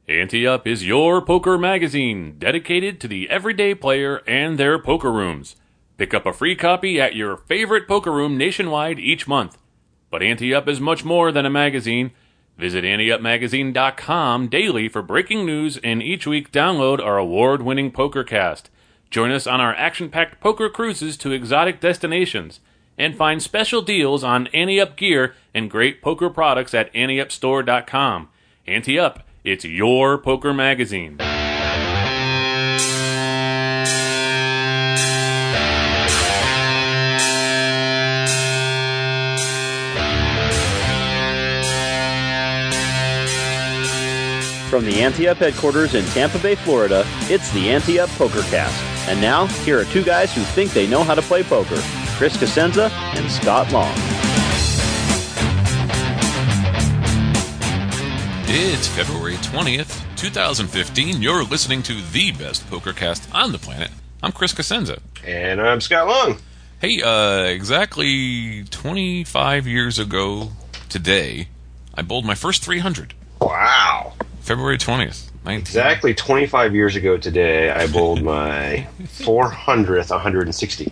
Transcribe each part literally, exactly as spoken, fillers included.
Ante Up is your poker magazine dedicated to the everyday player and their poker rooms. Pick up a free copy at your favorite poker room nationwide each month. But Ante Up is much more than a magazine. Visit ante up magazine dot com daily for breaking news, and each week download our award-winning PokerCast. Join us on our action-packed poker cruises to exotic destinations, and find special deals on Ante Up gear and great poker products at ante up store dot com. Ante Up, it's your poker magazine. From the Ante Up headquarters in Tampa Bay, Florida, it's the Ante Up PokerCast. And now, here are two guys who think they know how to play poker, Chris Cosenza and Scott Long. It's February twentieth, twenty fifteen. You're listening to the best PokerCast on the planet. I'm Chris Cosenza. And I'm Scott Long. Hey, uh, exactly twenty-five years ago today, I bowled my first three hundred. Wow. February twentieth, nineteen Exactly twenty-five years ago today, I bowled my four hundredth one hundred sixty.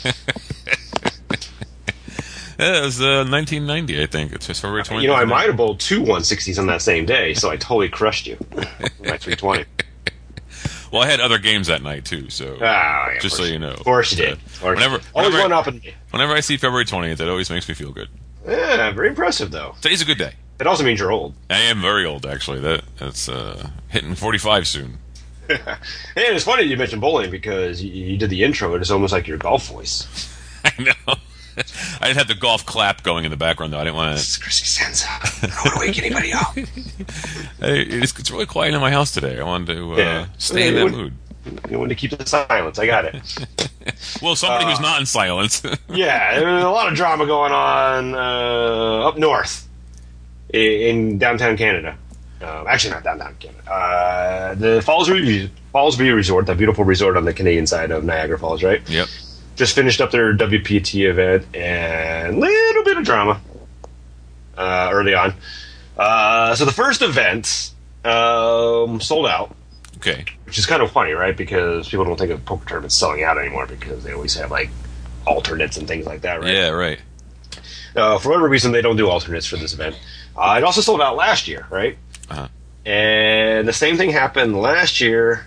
Yeah, it was uh, nineteen ninety, I think. It's just February twentieth. You know, I might have bowled two one sixties on that same day, so I totally crushed you. My three twenty. Well, I had other games that night, too, so Oh, yeah, just so you know. Of course you did. Of course Whenever, you did. Always whenever, one up in me. whenever I see February twentieth, it always makes me feel good. Yeah, very impressive, though. Today's a good day. It also means you're old. I am very old, actually. That That's uh, hitting forty-five soon. And it's funny you mentioned bowling because you, you did the intro. It is almost like your golf voice. I know. I didn't have the golf clap going in the background, though. I didn't want This to... is Chrissy Senza. I don't want to wake anybody up. Hey, it's, it's really quiet in my house today. I wanted to uh, Yeah. stay in You that wanted- mood. You wanted to keep the silence. I got it. Well, somebody Uh, who's not in silence. Yeah, there's a lot of drama going on uh, up north in, in downtown Canada. Uh, actually, not downtown Canada. Uh, the Falls View, Falls View Resort, that beautiful resort on the Canadian side of Niagara Falls, right? Yep. Just finished up their W P T event, and a little bit of drama uh, early on. Uh, so the first event um, sold out. Okay. Which is kind of funny, right? Because people don't think of poker tournaments selling out anymore because they always have, like, alternates and things like that, right? Yeah, right. Uh, for whatever reason, they don't do alternates for this event. Uh, it also sold out last year, right? Uh-huh. And the same thing happened last year.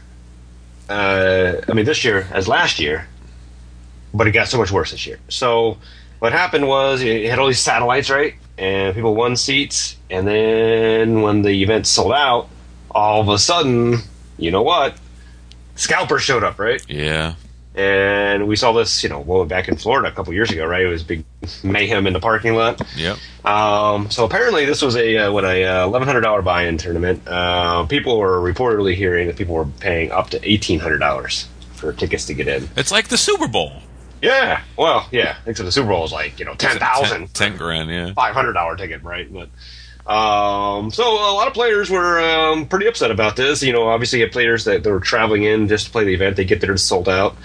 Uh, I mean, this year as last year, but it got so much worse this year. So what happened was it had all these satellites, right? And people won seats. And then when the event sold out, all of a sudden, you know what? Scalpers showed up, right? Yeah. And we saw this, you know, well, back in Florida a couple years ago, right? It was big mayhem in the parking lot. Yep. Um, so apparently this was a, uh, what, a uh, eleven hundred dollars buy-in tournament. Uh, people were reportedly hearing that people were paying up to eighteen hundred dollars for tickets to get in. It's like the Super Bowl. Yeah. Well, yeah. I think so the Super Bowl is like, you know, ten thousand dollars. Ten, ten grand, yeah. five hundred dollars ticket, right? But Um, so a lot of players were um, pretty upset about this. You know, obviously you have players that, that were traveling in just to play the event. They get there, it's sold out,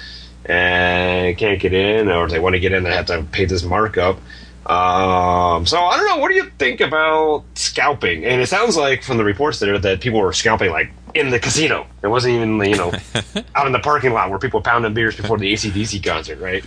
and can't get in, or if they want to get in, they have to pay this markup. Um, so I don't know. What do you think about scalping? And it sounds like from the reports there that people were scalping like in the casino. It wasn't even, you know, out in the parking lot where people were pounding beers before the A C D C concert, right?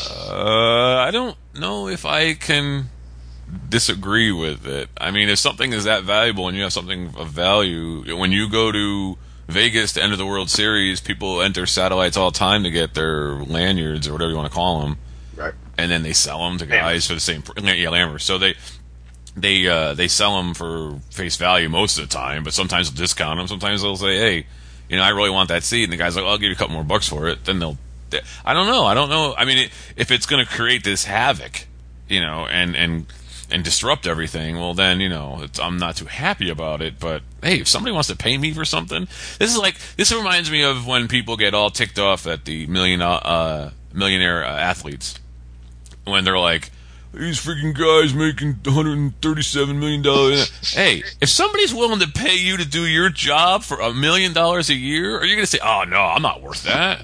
Uh, I don't know if I can disagree with it. I mean, if something is that valuable and you have something of value, when you go to Vegas to enter the World Series, people enter satellites all the time to get their lanyards or whatever you want to call them, Right. and then they sell them to guys Lammers. for the same. Yeah, lammers. So they they uh, they sell them for face value most of the time, but sometimes they'll discount them. Sometimes they'll say, "Hey, you know, I really want that seat," and the guy's like, "I'll give you a couple more bucks for it." Then they'll. They, I don't know. I don't know. I mean, it, if it's going to create this havoc, you know, and and and disrupt everything, well, then, you know, it's, I'm not too happy about it. But hey, if somebody wants to pay me for something, this is like this reminds me of when people get all ticked off at the million uh, millionaire uh, athletes when they're like, these freaking guys making one hundred thirty-seven million dollars. Hey, if somebody's willing to pay you to do your job for a million dollars a year, are you going to say, oh, no, I'm not worth that?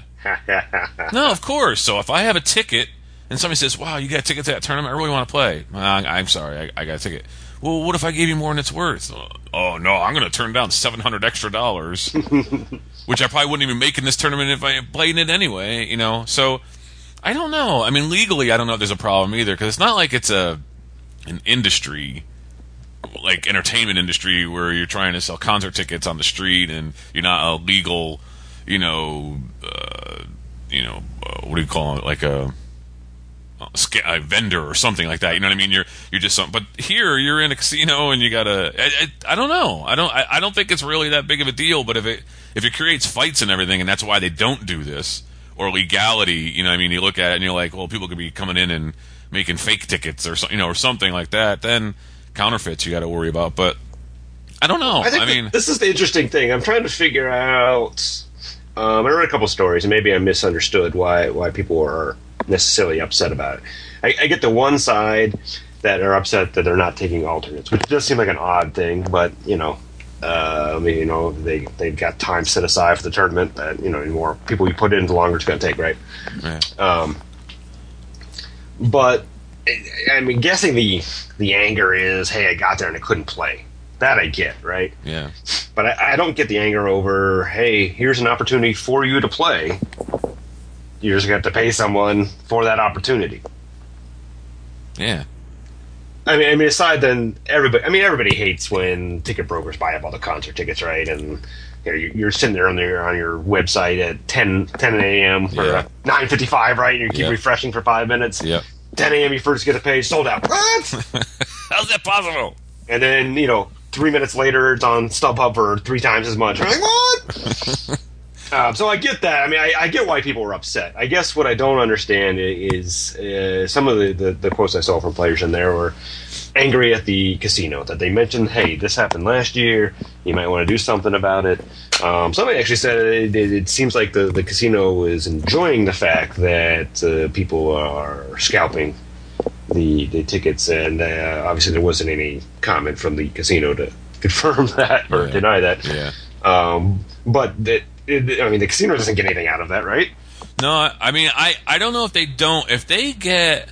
No, of course. So if I have a ticket and somebody says, wow, you got a ticket to that tournament, I really want to play. Well, I, I'm sorry, I, I got a ticket. well, what if I gave you more than it's worth? Oh, no, I'm going to turn down seven hundred extra dollars, which I probably wouldn't even make in this tournament if I played it anyway, you know? So, I don't know. I mean, legally, I don't know if there's a problem either, because it's not like it's a an industry, like entertainment industry, where you're trying to sell concert tickets on the street and you're not a legal, you know, uh, you know, uh, what do you call it, like a... a vendor or something like that, you know what I mean? You're you're just some, but here you're in a casino and you gotta. I, I, I don't know. I don't. I, I don't think it's really that big of a deal. But if it if it creates fights and everything, and that's why they don't do this, or legality, you know what I mean? You look at it and you're like, well, people could be coming in and making fake tickets or so, you know, or something like that. Then counterfeits you got to worry about. But I don't know. I, think I mean, this is the interesting thing. I'm trying to figure out. Um, I read a couple stories, and maybe I misunderstood why why people are necessarily upset about it. I, I get the one side that are upset that they're not taking alternates, which does seem like an odd thing, but you know, uh, I mean, you know, they they've got time set aside for the tournament that you know, the more people you put in, the longer it's going to take, right? yeah. Um, but I mean, guessing the the anger is, hey, I got there and I couldn't play. That I get, right? Yeah. But I, I don't get the anger over, hey, here's an opportunity for you to play. You're just going to have to pay someone for that opportunity. Yeah. I mean, I mean, aside then everybody. I mean, everybody hates when ticket brokers buy up all the concert tickets, right? And you know, you're sitting there on your on your website at ten a.m. or Yeah. nine fifty-five, right? And you keep Yeah. refreshing for five minutes. Yep. ten a.m. you first get a page sold out. What? How's that possible? And then you know, three minutes later, it's on StubHub for three times as much. I'm like, what? um, so I get that. I mean, I, I get why people were upset. I guess what I don't understand is uh, some of the, the, the quotes I saw from players in there were angry at the casino, that they mentioned, hey, this happened last year, you might want to do something about it. Um, somebody actually said it, it, it seems like the, the casino is enjoying the fact that uh, people are scalping the, the tickets, and uh, obviously there wasn't any comment from the casino to confirm that or Yeah. deny that. Yeah. Um, but that, it, I mean, the casino doesn't get anything out of that, right? No, I mean, I, I don't know if they don't. If they get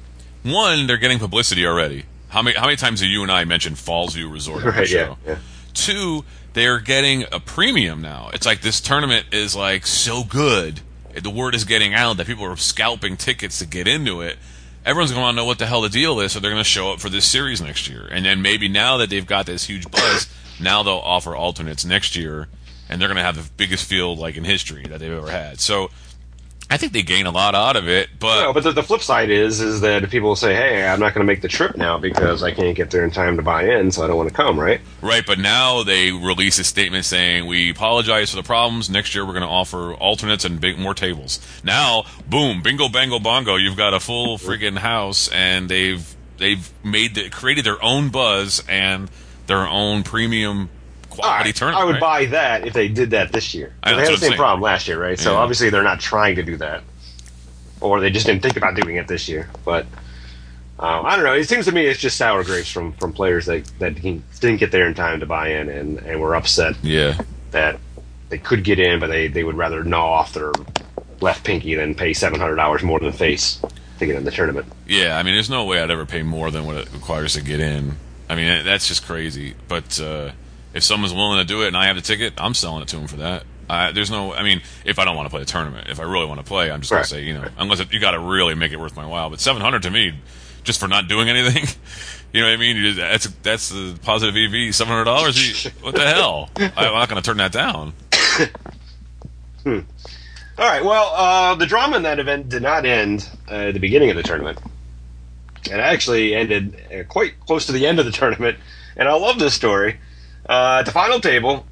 one, they're getting publicity already. How many how many times have you and I mentioned Fallsview Resort on the Right, show? yeah, yeah. Two, they're getting a premium now. It's like this tournament is like so good. The word is getting out that people are scalping tickets to get into it. Everyone's going to want to know what the hell the deal is, so they're going to show up for this series next year. And then maybe now that they've got this huge buzz, now they'll offer alternates next year, and they're going to have the biggest field like in history that they've ever had. So I think they gain a lot out of it, but No, but the, the flip side is is that people will say, hey, I'm not going to make the trip now because I can't get there in time to buy in, so I don't want to come, right? right. But now they release a statement saying we apologize for the problems. Next year we're going to offer alternates and big, more tables. Now, boom, bingo, bango, bongo. You've got a full friggin' house, and they've they've made the, created their own buzz and their own premium quality All right, tournament. I would right? buy that if they did that this year. I know, They that's had what the I'm same saying. problem last year, right? So Yeah. obviously they're not trying to do that. Or they just didn't think about doing it this year. But um, I don't know. It seems to me it's just sour grapes from, from players that, that didn't get there in time to buy in and, and were upset Yeah. that they could get in, but they, they would rather gnaw off their left pinky than pay seven hundred dollars more than face to get in the tournament. Yeah, I mean, there's no way I'd ever pay more than what it requires to get in. I mean, that's just crazy. But uh, if someone's willing to do it and I have the ticket, I'm selling it to them for that. I, there's no, I mean, if I don't want to play the tournament, if I really want to play, I'm just Right. going to say, you know, unless it, you got to really make it worth my while. But seven hundred to me, just for not doing anything, you know what I mean? You just, that's that's the positive E V, seven hundred dollars. What the hell? I, I'm not going to turn that down. Hmm. All right. Well, uh, the drama in that event did not end uh, at the beginning of the tournament. It actually ended uh, quite close to the end of the tournament, and I love this story. Uh, at the final table,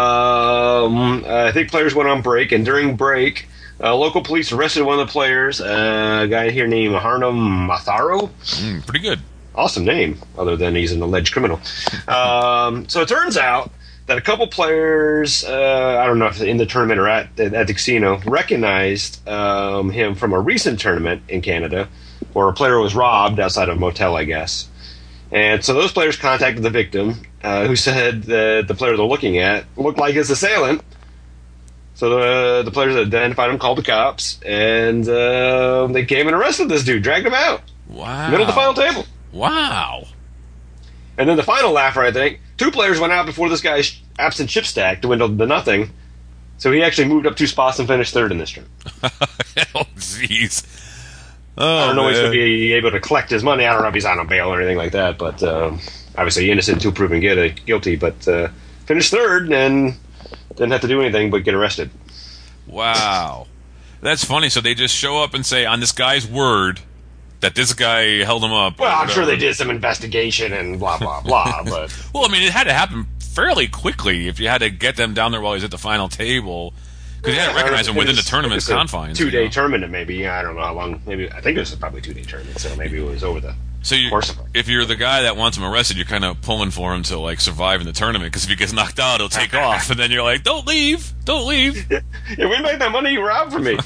um, I think players went on break, and during break, uh, local police arrested one of the players, uh, a guy here named Harnum Matharo. Mm, pretty good. Awesome name, other than he's an alleged criminal. Um, so it turns out that a couple players, uh, I don't know if in the tournament or at, at the casino, recognized um, him from a recent tournament in Canada where a player was robbed outside of a motel, I guess. And so those players contacted the victim, uh, who said that the player they're looking at looked like his assailant. So the, the players identified him, called the cops, and uh, they came and arrested this dude, dragged him out, Wow. middle of the final table. Wow. And then the final laugher, I think, two players went out before this guy's absent chip stack dwindled to nothing. So he actually moved up two spots and finished third in this term. Oh, jeez. Oh, I don't know man. if he's going to be able to collect his money. I don't know if he's on a bail or anything like that. But um, obviously innocent until proven guilty. But uh, finished third and didn't have to do anything but get arrested. Wow. That's funny. So they just show up and say, on this guy's word, that this guy held him up. Well, I'm sure they did some investigation and blah, blah, blah. But well, I mean, it had to happen fairly quickly if you had to get them down there while he's at the final table. Because you had to recognize him within the tournament's confines. Two-day you know? tournament, maybe. I don't know how long. Maybe I think it was probably a two-day tournament, so maybe it was over the so you, course of it. If you're the guy that wants him arrested, you're kind of pulling for him to like survive in the tournament. Because if he gets knocked out, he'll take off, and then you're like, "Don't leave, don't leave." Yeah, we made that money you robbed from me.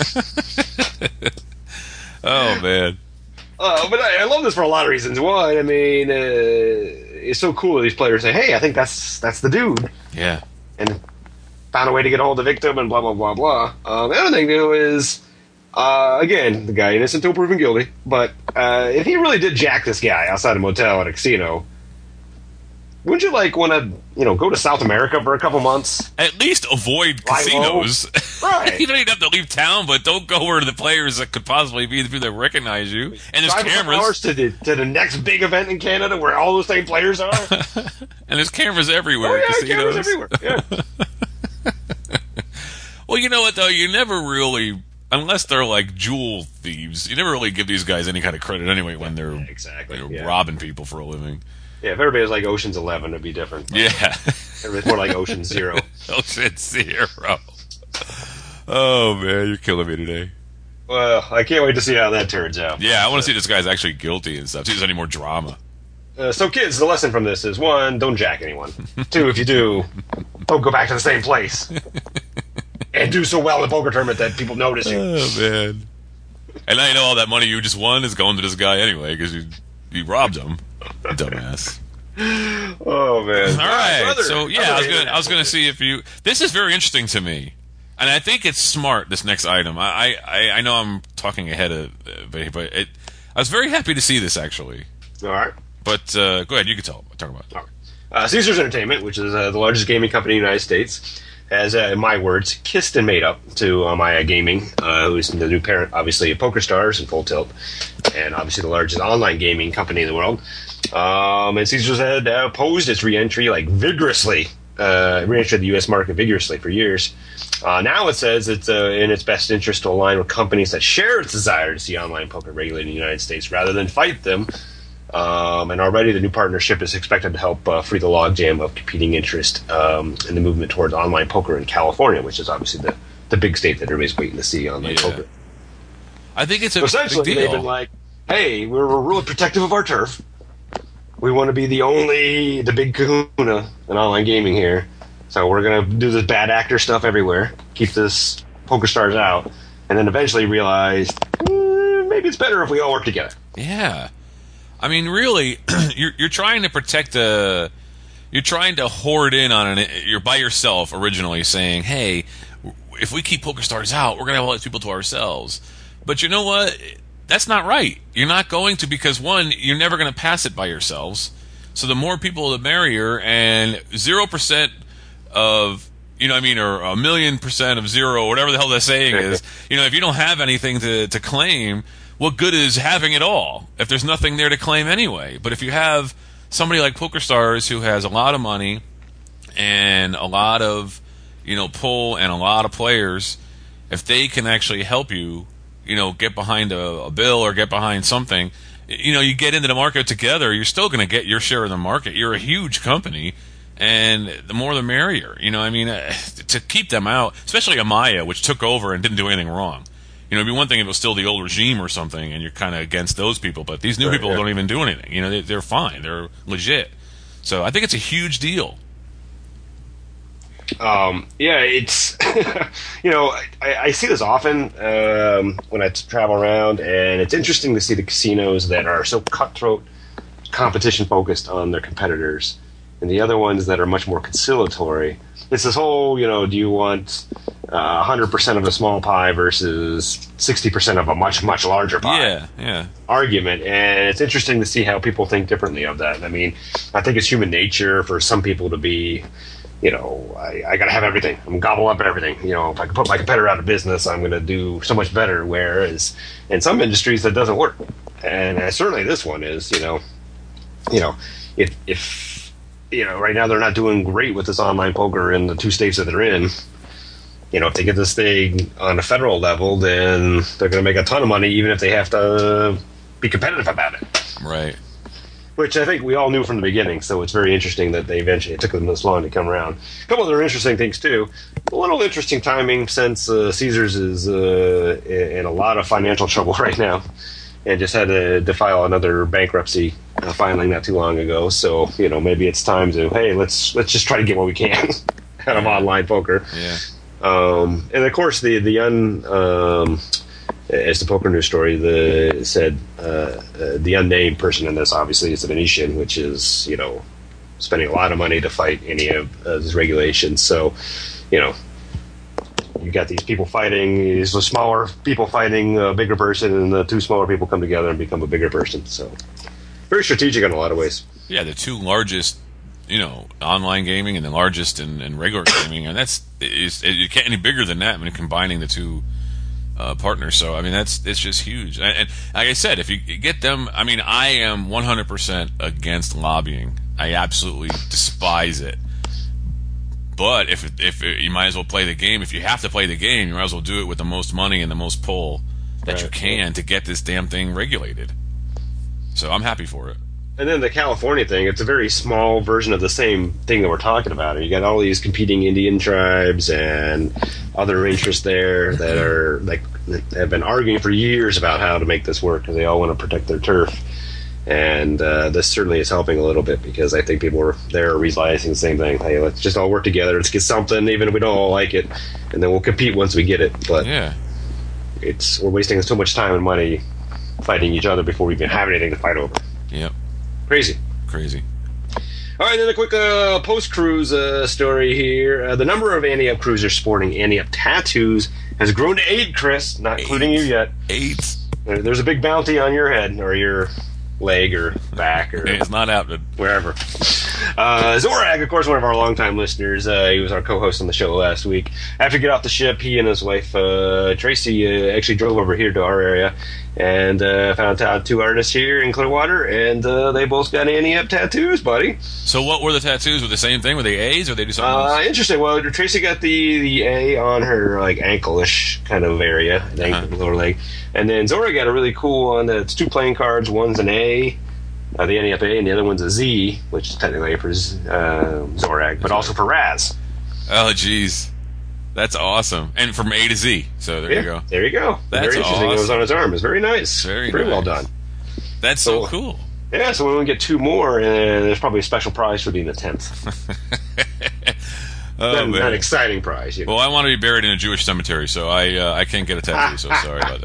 Oh man. Uh, but I, I love this for a lot of reasons. One, I mean, uh, it's so cool that these players say, "Hey, I think that's that's the dude," Yeah. and found a way to get a hold of the victim, and blah blah blah blah. Uh, the other thing, too, is uh, again the guy innocent until proven guilty. But uh, if he really did jack this guy outside a motel at a casino, wouldn't you like want to you know go to South America for a couple months? At least avoid Lie low. casinos. Right. You don't even have to leave town, but don't go where the players that could possibly be the people that recognize you. And there's Drive a couple hours cameras. to the to the next big event in Canada where all those same players are. And there's cameras everywhere. Oh at yeah, casinos. cameras everywhere. Yeah. Well, you know what, though? You never really, unless they're like jewel thieves, you never really give these guys any kind of credit anyway when they're, Yeah, exactly, they're yeah. robbing people for a living. Yeah, if everybody was like Ocean's Eleven, it'd be different. Yeah. Everybody's more like Ocean Zero. Ocean Zero. Oh, man, you're killing me today. Well, I can't wait to see how that turns out. Yeah, I want to see this guy's actually guilty and stuff. See if there's any more drama. Uh, so, kids, the lesson from this is, one, don't jack anyone. Two, if you do, don't go back to the same place. And do so well in the poker tournament that people notice you. Oh, man. And now you know all that money you just won is going to this guy anyway because you, you robbed him. Dumbass. Oh, man. All right. Other- So, yeah, other I was going to I was international going to see if you... This is very interesting to me. And I think it's smart, this next item. I I, I know I'm talking ahead of... But, but it, I was very happy to see this, actually. All right. But uh, go ahead. You can tell. Talk about it. All right. Uh, Caesars Entertainment, which is uh, the largest gaming company in the United States, has, uh, in my words, kissed and made up to uh, Maya Gaming, uh, who's the new parent, obviously, of PokerStars and Full Tilt, and obviously the largest online gaming company in the world. Um, and Caesars had uh, opposed its re-entry, like, vigorously, uh, re-entered the U S market vigorously for years. Uh, now it says it's uh, in its best interest to align with companies that share its desire to see online poker regulated in the United States rather than fight them. Um, and already the new partnership is expected to help uh, free the logjam of competing interest um, in the movement towards online poker in California, which is obviously the, the big state that everybody's waiting to see online Yeah. poker. I think it's a So essentially, big they've deal. been like, hey, we're, we're really protective of our turf. We want to be the only, the big kahuna in online gaming here. So we're going to do this bad actor stuff everywhere, keep this PokerStars out, and then eventually realize eh, maybe it's better if we all work together. Yeah. I mean, really, you're you're trying to protect a, you're trying to hoard in on an, you're by yourself originally saying, hey, if we keep PokerStars out, we're going to have all these people to ourselves. But you know what? That's not right. You're not going to, because one, you're never going to pass it by yourselves. So the more people, the merrier, and zero percent of, you know what I mean, or a million percent of zero, whatever the hell that saying is, you know, if you don't have anything to, to claim, what good is having it all if there's nothing there to claim anyway? But if you have somebody like PokerStars who has a lot of money and a lot of, you know, pull and a lot of players, if they can actually help you, you know, get behind a, a bill or get behind something, you know, you get into the market together, you're still going to get your share of the market. You're a huge company, and the more the merrier. You know, I mean, uh, to keep them out, especially Amaya, which took over and didn't do anything wrong. You know, it'd be one thing if it was still the old regime or something, and you're kind of against those people. But these new Right, people yeah. don't even do anything. You know, they, they're fine. They're legit. So I think it's a huge deal. Um, yeah, it's you know I, I see this often um, when I travel around, and it's interesting to see the casinos that are so cutthroat, competition focused on their competitors, and the other ones that are much more conciliatory. It's this whole, you know, do you want uh, one hundred percent of a small pie versus sixty percent of a much, much larger pie. Yeah, yeah. Argument, and it's interesting to see how people think differently of that. I mean, I think it's human nature for some people to be, you know, I, I got to have everything. I'm gonna gobble up everything. You know, if I can put my competitor out of business, I'm going to do so much better. Whereas in some industries that doesn't work, and uh, certainly this one is. You know, you know, if if you know, right now they're not doing great with this online poker in the two states that they're in. You know, if they get this thing on a federal level, then they're going to make a ton of money, even if they have to be competitive about it. Right. Which I think we all knew from the beginning, so it's very interesting that they eventually, it took them this long to come around. A couple other interesting things, too. A little interesting timing since uh, Caesars is uh, in a lot of financial trouble right now and just had to, to file another bankruptcy uh, filing not too long ago. So, you know, maybe it's time to, hey, let's let's just try to get what we can out of online poker. Yeah. Um, and, of course, the, the un... Um, as the Poker News story the, said, uh, uh, the unnamed person in this obviously is the Venetian, which is, you know, spending a lot of money to fight any of uh, these regulations. So, you know, you got these people fighting, these smaller people fighting a bigger person, and the two smaller people come together and become a bigger person. So, very strategic in a lot of ways. Yeah, the two largest, you know, online gaming and the largest in, in regular gaming, and that's is you can't any bigger than that. I mean, combining the two. Uh, partners, so I mean that's it's just huge, and, and like I said, if you get them, I mean I am one hundred percent against lobbying. I absolutely despise it. But if if it, you might as well play the game. If you have to play the game, you might as well do it with the most money and the most pull that right. you can to get this damn thing regulated. So I'm happy for it. And then the California thing, it's a very small version of the same thing that we're talking about. You got all these competing Indian tribes and other interests there that are like have been arguing for years about how to make this work because they all want to protect their turf. And uh, this certainly is helping a little bit because I think people are there realizing the same thing. Hey, let's just all work together. Let's get something, even if we don't all like it, and then we'll compete once we get it. But yeah, it's we're wasting so much time and money fighting each other before we even have anything to fight over. Yep. Crazy. Crazy. All right, then a quick uh, post-cruise uh, story here. Uh, the number of Ante-Up cruisers sporting Ante-Up tattoos has grown to eight, Chris, not including you yet. Eight? There- There's a big bounty on your head or your leg or back or It's not happening. wherever. Uh, Zorag, of course, one of our longtime listeners. Uh, he was our co-host on the show last week. After he got off the ship, he and his wife, uh, Tracy, uh, actually drove over here to our area and uh, found tattoo artists here in Clearwater, and uh, they both got Ante-Up tattoos, buddy. So what were the tattoos? Were the same thing? Were they A's or they do something Uh, else? interesting. Well, Tracy got the, the A on her like ankle-ish kind of area, I think, Uh-huh. lower leg, and then Zora got a really cool one. That's two playing cards. One's an A, uh, the Ante-Up A, and the other one's a Z, which is technically for uh, Zorag, but also for Raz. Oh, jeez. That's awesome. And from A to Z. So there Yeah, you go. there you go. That's very interesting. It was awesome. on his arm. It's very nice. Very well nice. done. That's so So- cool. Yeah, so when we get two more, uh, there's probably a special prize for being the tenth. Oh, Not man. an exciting prize. You know. Well, I want to be buried in a Jewish cemetery, so I uh, I can't get a tattoo. So sorry about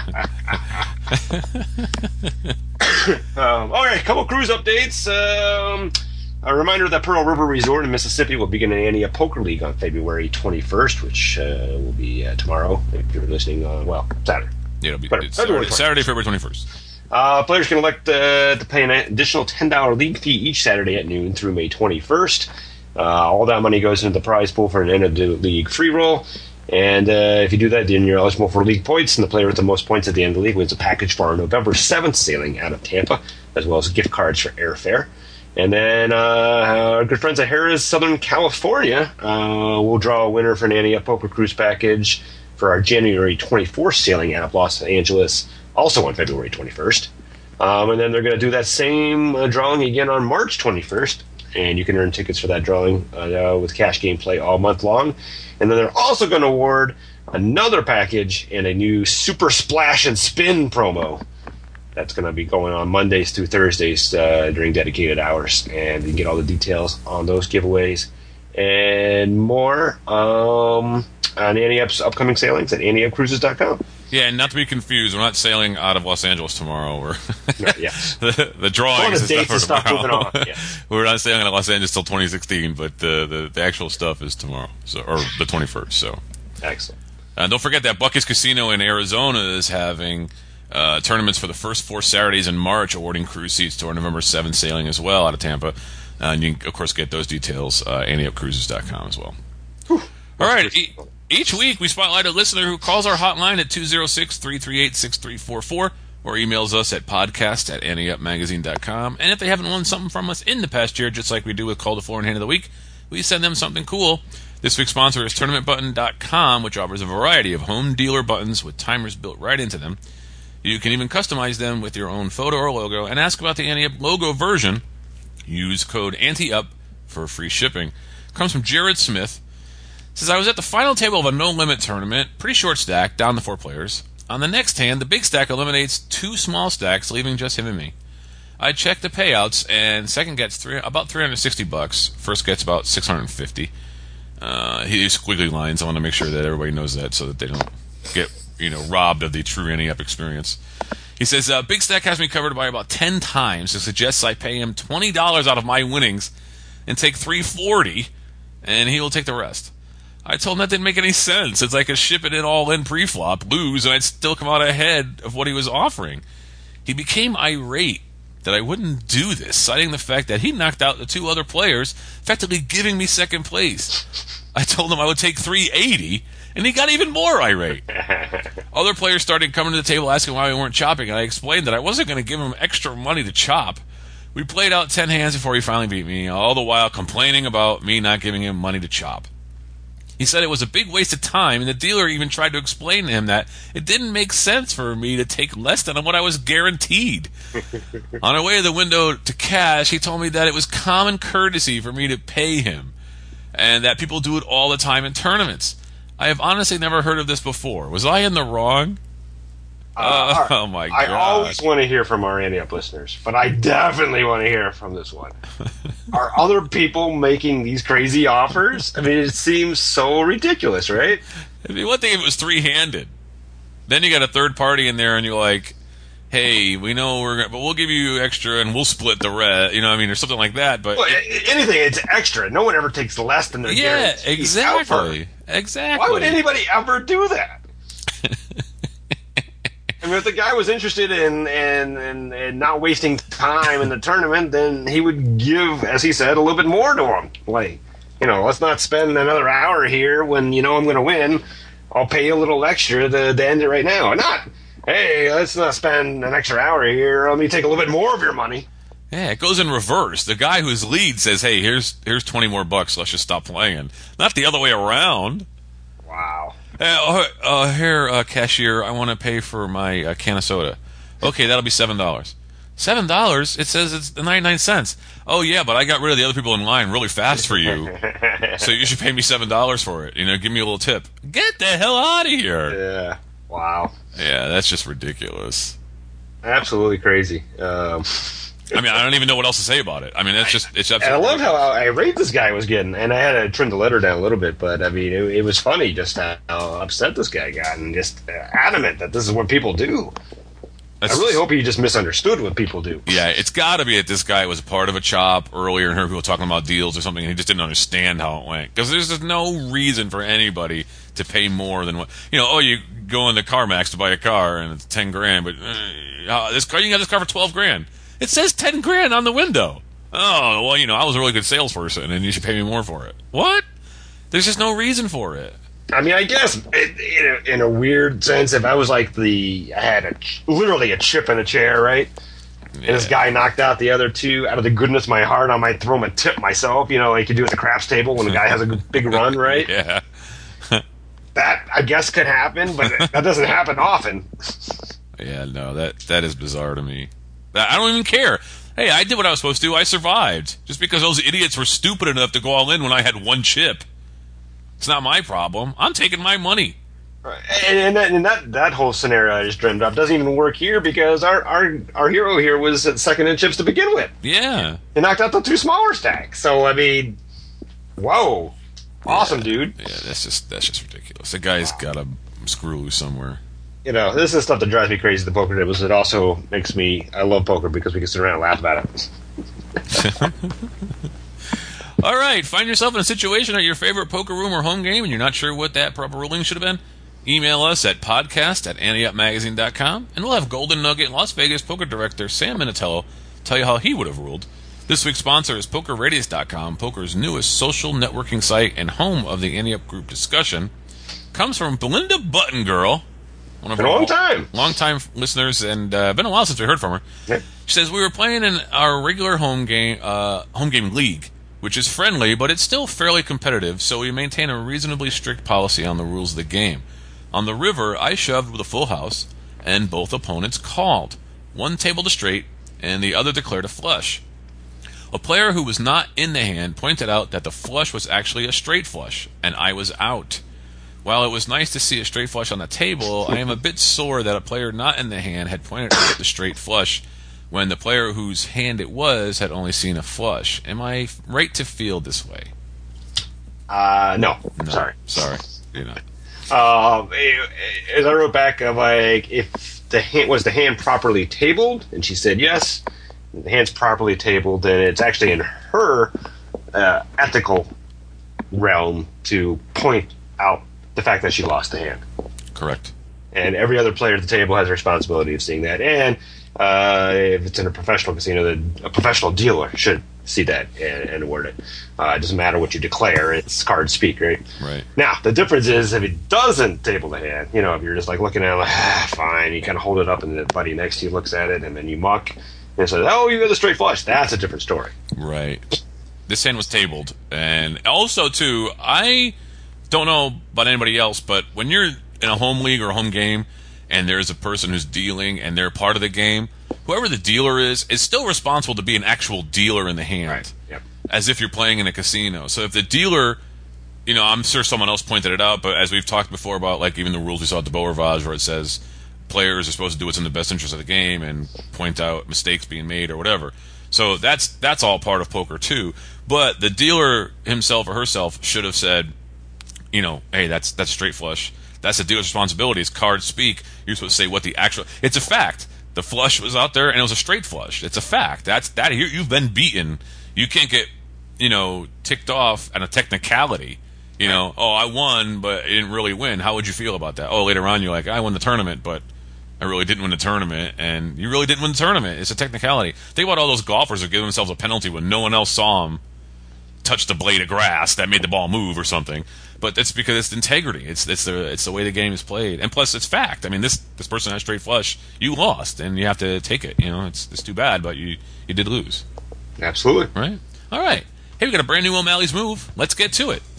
that. Um, all right, a couple cruise updates. Um, a reminder that Pearl River Resort in Mississippi will begin an Ante-Up Poker League on February twenty-first, which uh, will be uh, tomorrow if you're listening on, well, Saturday. Yeah, it'll be But it's February Saturday, Saturday, February twenty-first. Uh, players can elect uh, to pay an additional ten dollars league fee each Saturday at noon through May twenty-first. Uh, all that money goes into the prize pool for an end of the league free roll. And uh, if you do that, then you're eligible for league points, and the player with the most points at the end of the league wins a package for our November seventh sailing out of Tampa, as well as gift cards for airfare. And then uh, our good friends at Harrah's Southern California uh, will draw a winner for an Ante-Up Poker Cruise package for our January twenty-fourth sailing out of Los Angeles, also on February twenty-first. Um, and then they're going to do that same uh, drawing again on March twenty-first. And you can earn tickets for that drawing uh, with cash game play all month long. And then they're also going to award another package and a new Super Splash and Spin promo. That's going to be going on Mondays through Thursdays uh, during dedicated hours. And you can get all the details on those giveaways and more um, on Ante-Up's upcoming sailings at ante up cruises dot com. Yeah, and not to be confused, we're not sailing out of Los Angeles tomorrow. We're Yeah. the, the drawing All is the stuff dates for and stuff tomorrow. moving on, yeah. We're not sailing out of Los Angeles till twenty sixteen, but the, the the actual stuff is tomorrow, so or the twenty-first. So Excellent. Uh, don't forget that Bucky's Casino in Arizona is having uh, tournaments for the first four Saturdays in March, awarding cruise seats to our November seventh sailing as well out of Tampa. Uh, and you can, of course, get those details uh, ante up cruises dot com as well. Whew. All right. E- each week, we spotlight a listener who calls our hotline at two oh six, three three eight, six three four four or emails us at podcast at ante up magazine dot com. And if they haven't won something from us in the past year, just like we do with Call to Floor and Hand of the Week, we send them something cool. This week's sponsor is tournament button dot com, which offers a variety of home dealer buttons with timers built right into them. You can even customize them with your own photo or logo and ask about the AnteUp logo version. Use code ANTEUP for free shipping. Comes from Jared Smith. Says, I was at the final table of a no-limit tournament, pretty short stack, down to four players. On the next hand, the big stack eliminates two small stacks, leaving just him and me. I checked the payouts, and second gets three, about three hundred sixty bucks. First gets about six hundred fifty. Uh, he used squiggly lines. I want to make sure that everybody knows that so that they don't get, you know, robbed of the true AnteUp experience. He says, uh, Big Stack has me covered by about ten times. It suggests I pay him twenty dollars out of my winnings and take three hundred forty dollars, and he will take the rest. I told him that didn't make any sense. It's like a ship it in all in pre-flop, lose, and I'd still come out ahead of what he was offering. He became irate that I wouldn't do this, citing the fact that he knocked out the two other players, effectively giving me second place. I told him I would take three hundred eighty dollars, and he got even more irate. Other players started coming to the table asking why we weren't chopping, and I explained that I wasn't going to give him extra money to chop. We played out ten hands before he finally beat me, all the while complaining about me not giving him money to chop. He said it was a big waste of time, and the dealer even tried to explain to him that it didn't make sense for me to take less than what I was guaranteed. On our way to the window to cash, he told me that it was common courtesy for me to pay him, and that people do it all the time in tournaments. I have honestly never heard of this before. Was I in the wrong? Uh, oh, my God. I always want to hear from our AnteUp listeners, but I definitely want to hear from this one. Are other people making these crazy offers? I mean, it seems so ridiculous, right? I mean, one thing if it was three-handed. Then you got a third party in there, and you're like, hey, we know we're going to, but we'll give you extra, and we'll split the rest, you know what I mean, or something like that. But well, it, anything, it's extra. No one ever takes less than their yeah, guaranteed exactly. offer. Exactly. Why would anybody ever do that? I mean, if the guy was interested in, in, in, in not wasting time in the tournament, then he would give, as he said, a little bit more to him. Like, you know, let's not spend another hour here when you know I'm going to win. I'll pay you a little extra to, to end it right now. Not, hey, let's not spend an extra hour here. Let me take a little bit more of your money. Yeah, it goes in reverse. The guy whose lead says, hey, here's here's twenty more bucks. Let's just stop playing. Not the other way around. Wow. Uh, uh, here, uh, cashier, I want to pay for my uh, can of soda. Okay, that'll be seven dollars. seven dollars? It says it's ninety-nine cents. Oh, yeah, but I got rid of the other people in line really fast for you, so you should pay me seven dollars for it. You know, give me a little tip. Get the hell out of here. Yeah. Wow. Yeah, that's just ridiculous. Absolutely crazy. Um... I mean, I don't even know what else to say about it. I mean, that's just, it's absolutely And I love ridiculous. how irate this guy was getting, and I had to trim the letter down a little bit, but I mean, it, it was funny just how upset this guy got, and just adamant that this is what people do. That's, I really hope he just misunderstood what people do. Yeah, it's got to be that this guy was a part of a chop earlier and heard people talking about deals or something, and he just didn't understand how it went. Because there's just no reason for anybody to pay more than what, you know, oh, you go into CarMax to buy a car, and it's ten grand, but uh, this car, you can have this car for twelve grand. It says ten grand on the window. Oh, well, you know, I was a really good salesperson, and you should pay me more for it. What? There's just no reason for it. I mean, I guess it, in, a, in a weird sense, if I was like the, I had a, literally a chip in a chair, right? Yeah. And this guy knocked out the other two, out of the goodness of my heart, I might throw him a tip myself, you know, like you do at the craps table when the guy has a big run, right? Yeah. That, I guess, could happen, but that doesn't happen often. Yeah, no, that that is bizarre to me. I don't even care. Hey, I did what I was supposed to do. I survived. Just because those idiots were stupid enough to go all in when I had one chip. It's not my problem. I'm taking my money. Right. And, and, that, and that, that whole scenario I just dreamed up doesn't even work here because our, our, our hero here was at second in chips to begin with. Yeah. He knocked out the two smaller stacks. So, I mean, whoa. Awesome, yeah. dude. Yeah, that's just that's just ridiculous. The guy's got a screw loose somewhere. You know, this is stuff that drives me crazy, the poker tables. It also makes me, I love poker because we can sit around and laugh about it. All right, find yourself in a situation at your favorite poker room or home game and you're not sure what that proper ruling should have been? Email us at podcast at ante up magazine dot com, and we'll have Golden Nugget Las Vegas poker director Sam Minatello tell you how he would have ruled. This week's sponsor is poker radius dot com, poker's newest social networking site and home of the Ante Up group discussion. Comes from Belinda Buttengirl. One of Been a long time. Long-time listeners, and uh, been a while since we heard from her. Yep. She says, we were playing in our regular home game, uh, home game league, which is friendly, but it's still fairly competitive, so we maintain a reasonably strict policy on the rules of the game. On the river, I shoved with a full house, and both opponents called. One tabled a straight, and the other declared a flush. A player who was not in the hand pointed out that the flush was actually a straight flush, and I was out. While it was nice to see a straight flush on the table, I am a bit sore that a player not in the hand had pointed out the straight flush when the player whose hand it was had only seen a flush. Am I right to feel this way? Uh, no. No, Sorry. Sorry. You're not. Um, as I wrote back, I'm like, if the hand was the hand properly tabled, and she said yes, the hand's properly tabled, then it's actually in her uh, ethical realm to point out the fact that she lost the hand. Correct. And every other player at the table has a responsibility of seeing that. And uh, if it's in a professional casino, then a professional dealer should see that and, and award it. Uh, it doesn't matter what you declare; it's cards speak, right? Right. Now, the difference is if it doesn't table the hand, you know, if you're just like looking at it like, ah, fine, you kind of hold it up and the buddy next to you looks at it and then you muck and says, oh, you got the straight flush. That's a different story. Right. This hand was tabled. And also, too, I don't know about anybody else, but when you're in a home league or a home game and there's a person who's dealing and they're part of the game, whoever the dealer is is still responsible to be an actual dealer in the hand. Right. Yep. As if you're playing in a casino. So if the dealer, you know, I'm sure someone else pointed it out, but as we've talked before about, like, even the rules we saw at the Beau Rivage where it says players are supposed to do what's in the best interest of the game and point out mistakes being made or whatever. So that's that's all part of poker, too. But the dealer himself or herself should have said, you know, hey, that's that's straight flush. That's the dealer's responsibility. It's cards speak. You're supposed to say what the actual... It's a fact. The flush was out there, and it was a straight flush. It's a fact. That's that. You, you've been beaten. You can't get, you know, ticked off at a technicality. You know, oh, I won, but I didn't really win. How would you feel about that? Oh, later on, you're like, I won the tournament, but I really didn't win the tournament, and you really didn't win the tournament. It's a technicality. Think about all those golfers who give themselves a penalty when no one else saw them touch the blade of grass that made the ball move or something. But that's because it's integrity. It's it's the it's the way the game is played, and plus it's fact. I mean, this this person has straight flush. You lost, and you have to take it. You know, it's it's too bad, but you you did lose. Absolutely. Right. All right. Hey, we got a brand new O'Malley's Move. Let's get to it.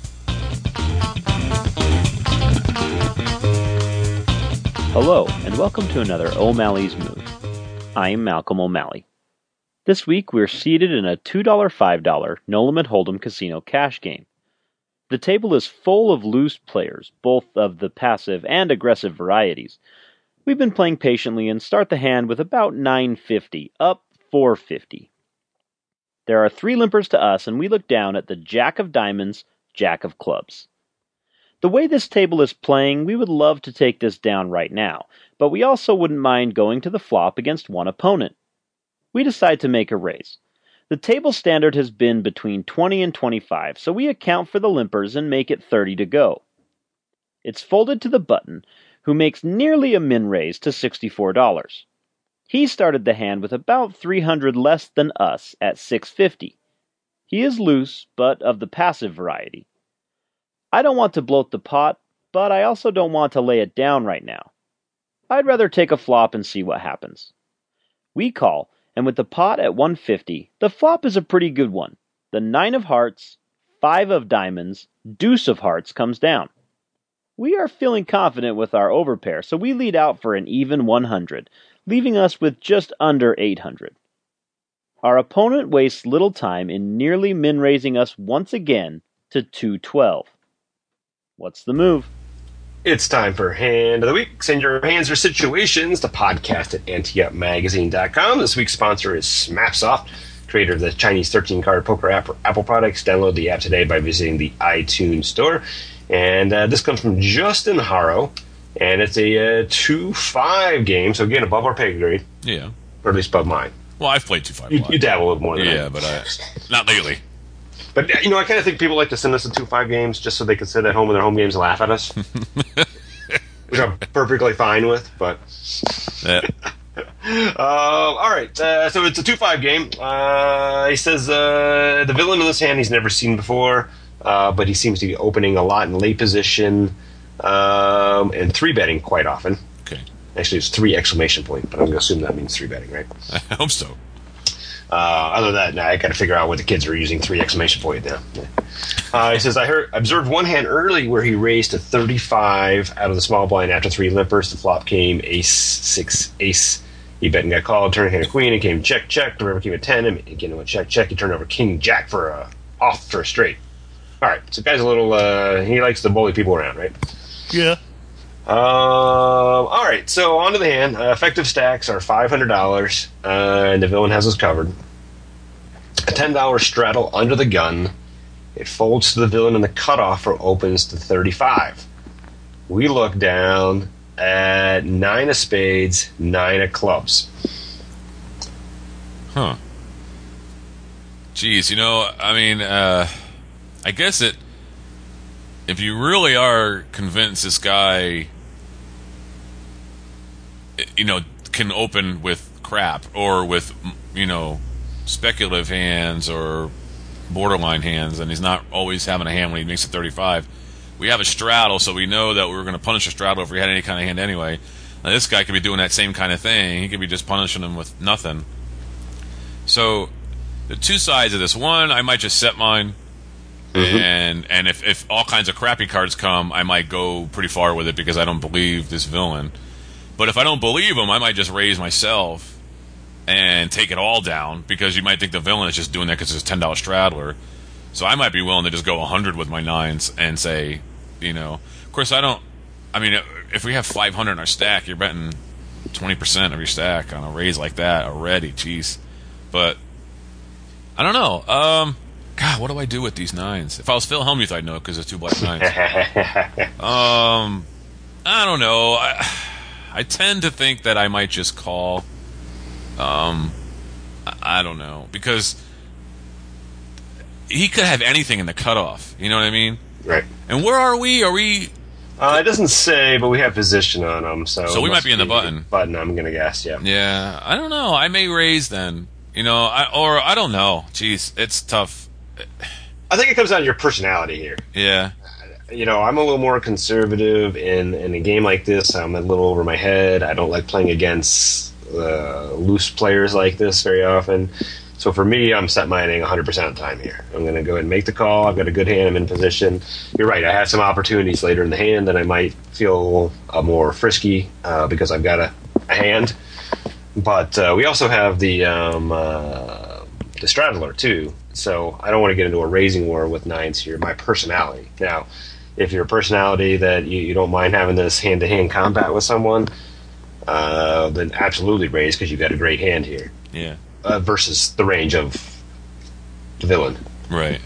Hello, and welcome to another O'Malley's Move. I'm Malcolm O'Malley. This week we're seated in a two dollar, five dollar No-Limit Hold'em Casino cash game. The table is full of loose players, both of the passive and aggressive varieties. We've been playing patiently and start the hand with about nine fifty, up four fifty. There are three limpers to us, and we look down at the Jack of Diamonds, Jack of Clubs. The way this table is playing, we would love to take this down right now, but we also wouldn't mind going to the flop against one opponent. We decide to make a raise. The table standard has been between twenty and twenty-five, so we account for the limpers and make it thirty to go. It's folded to the button, who makes nearly a min raise to sixty-four dollars. He started the hand with about three hundred less than us at six fifty. He is loose, but of the passive variety. I don't want to bloat the pot, but I also don't want to lay it down right now. I'd rather take a flop and see what happens. We call, and with the pot at one fifty, the flop is a pretty good one. The nine of hearts, five of diamonds, deuce of hearts comes down. We are feeling confident with our overpair, so we lead out for an even one hundred, leaving us with just under eight hundred. Our opponent wastes little time in nearly min-raising us once again to two twelve. What's the move? It's time for Hand of the Week. Send your hands or situations to podcast at ante up magazine dot com. This week's sponsor is Smapsoft, creator of the Chinese thirteen-card poker app for Apple products. Download the app today by visiting the iTunes Store. And uh, this comes from Justin Haro, and it's a uh, two five game, so again, above our pay grade. Yeah. Or at least above mine. Well, I've played two five. You, you dabble a little more than Yeah, I. but uh, not lately. But, you know, I kind of think people like to send us the two five games just so they can sit at home in their home games and laugh at us. Which I'm perfectly fine with, but... Yeah. uh, all right, uh, so it's a two five game. Uh, he says uh, the villain in this hand he's never seen before, uh, but he seems to be opening a lot in late position um, and three-betting quite often. Okay. Actually, it's three exclamation point, but I'm going to assume that means three-betting, right? I hope so. Uh, other than that, now I got to figure out what the kids are using three exclamation point now. Yeah. Uh, he says, I heard observed one hand early where he raised to thirty-five out of the small blind after three limpers. The flop came ace, six, ace. He bet and got called, turned hand a queen, and came check, check. The river came a ten, and again, went check, check. He turned over king, jack for a, off for a straight. All right, so guy's a little, uh, he likes to bully people around, right? Yeah. Um, all right, so on to the hand. Uh, effective stacks are five hundred dollars, uh, and the villain has us covered. A ten dollars straddle under the gun. It folds to the villain, and the cutoff or opens to thirty-five. We look down at nine of spades, nine of clubs. Huh. Jeez, you know, I mean, uh, I guess it. If you really are convinced this guy, you know, can open with crap or with, you know, speculative hands or borderline hands, and he's not always having a hand when he makes it thirty-five. We have a straddle, so we know that we're going to punish a straddle if we had any kind of hand anyway. Now, this guy could be doing that same kind of thing. He could be just punishing him with nothing. So, the two sides of this. One, I might just set mine, mm-hmm. and and if, if all kinds of crappy cards come, I might go pretty far with it because I don't believe this villain. But if I don't believe him, I might just raise myself and take it all down, because you might think the villain is just doing that because it's a ten dollar straddler. So I might be willing to just go one hundred with my nines and say, you know, of course I don't, I mean, if we have five hundred in our stack, you're betting twenty percent of your stack on a raise like that already, jeez. But, I don't know. Um, God, what do I do with these nines? If I was Phil Hellmuth, I'd know because there's two black nines. um, I don't know. I, I tend to think that I might just call. Um, I don't know, because he could have anything in the cutoff. You know what I mean? Right. And where are we? Are we? Uh, it doesn't say, but we have position on them, so so we might be in the button. Button, I'm gonna guess. Yeah. Yeah. I don't know. I may raise then. You know, I, or I don't know. Jeez, it's tough. I think it comes down to your personality here. Yeah. You know, I'm a little more conservative in in a game like this. I'm a little over my head. I don't like playing against Uh, loose players like this very often. So for me, I'm set mining one hundred percent of the time here. I'm going to go ahead and make the call. I've got a good hand. I'm in position. You're right. I have some opportunities later in the hand that I might feel uh, more frisky uh, because I've got a, a hand. But uh, we also have the um, uh, the straddler too. So I don't want to get into a raising war with nines here. My personality. Now, if you're a personality that you, you don't mind having this hand-to-hand combat with someone, Uh, then absolutely raise because you've got a great hand here. Yeah. Uh, versus the range of the villain. Right.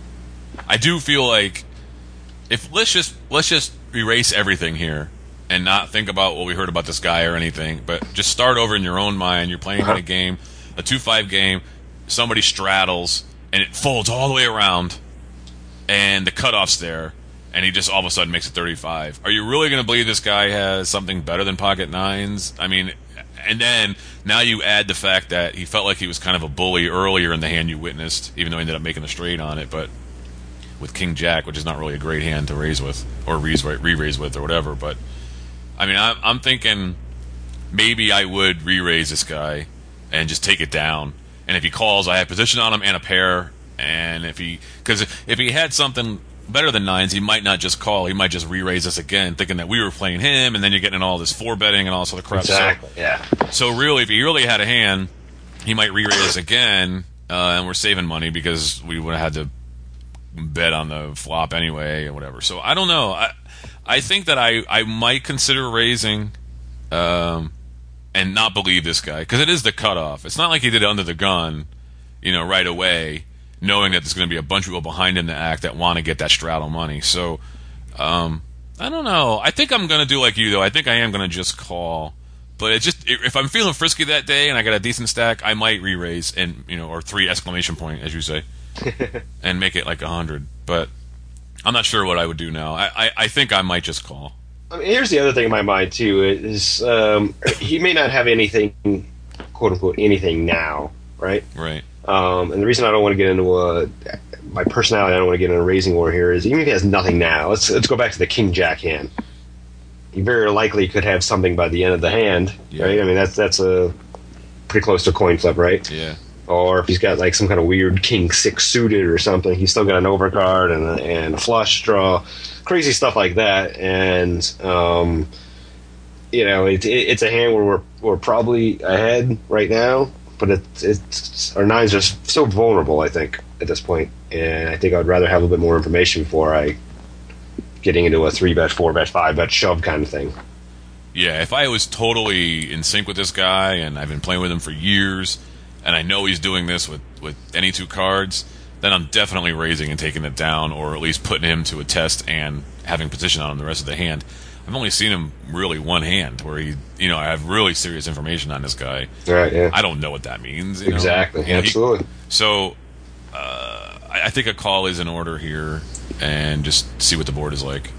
I do feel like if let's just let's just erase everything here and not think about what we heard about this guy or anything, but just start over in your own mind. You're playing uh-huh. in a game, a two five game. Somebody straddles and it folds all the way around, and the cutoff's there. And he just all of a sudden makes it thirty-five. Are you really going to believe this guy has something better than pocket nines? I mean, and then now you add the fact that he felt like he was kind of a bully earlier in the hand you witnessed, even though he ended up making a straight on it. But with King Jack, which is not really a great hand to raise with or re-raise with or whatever. But I mean, I'm, I'm thinking maybe I would re-raise this guy and just take it down. And if he calls, I have position on him and a pair. And if he, because if he had something better than nines, he might not just call. He might just re-raise us again, thinking that we were playing him, and then you're getting all this four betting and all sort of crap. Exactly. So, yeah. So really, if he really had a hand, he might re-raise us again, uh, and we're saving money because we would have had to bet on the flop anyway or whatever. So I don't know. I I think that I I might consider raising, um, and not believe this guy because it is the cutoff. It's not like he did it under the gun, you know, right away, knowing that there's going to be a bunch of people behind him to act that want to get that straddle money. So, um, I don't know. I think I'm going to do like you, though. I think I am going to just call. But it just if I'm feeling frisky that day and I got a decent stack, I might re-raise and, you know, or three exclamation point, as you say. and make it like a hundred. But I'm not sure what I would do now. I, I, I think I might just call. I mean, here's the other thing in my mind too: is um, he may not have anything, quote unquote, anything now, right? Right. Um, and the reason I don't want to get into a my personality, I don't want to get into a raising war here, is even if he has nothing now, let's let's go back to the King Jack hand. He very likely could have something by the end of the hand, Yeah. right? I mean, that's that's a pretty close to a coin flip, right? Yeah. Or if he's got like some kind of weird King Six suited or something, he's still got an overcard and a, and a flush draw, crazy stuff like that. And um, you know, it, it, it's a hand where we're we're probably ahead right now, but it's it's our nines are so vulnerable, I think, at this point. And I think I'd rather have a little bit more information before I getting into a three bet, four bet, five bet shove kind of thing. Yeah, if I was totally in sync with this guy and I've been playing with him for years, and I know he's doing this with, with any two cards, then I'm definitely raising and taking it down, or at least putting him to a test and having position on him the rest of the hand. I've only seen him really one hand where he, you know, I have really serious information on this guy. Right, yeah. I don't know what that means. You know? Exactly, You know, he- absolutely. so uh, I, I think a call is in order here, and just see what the board is like.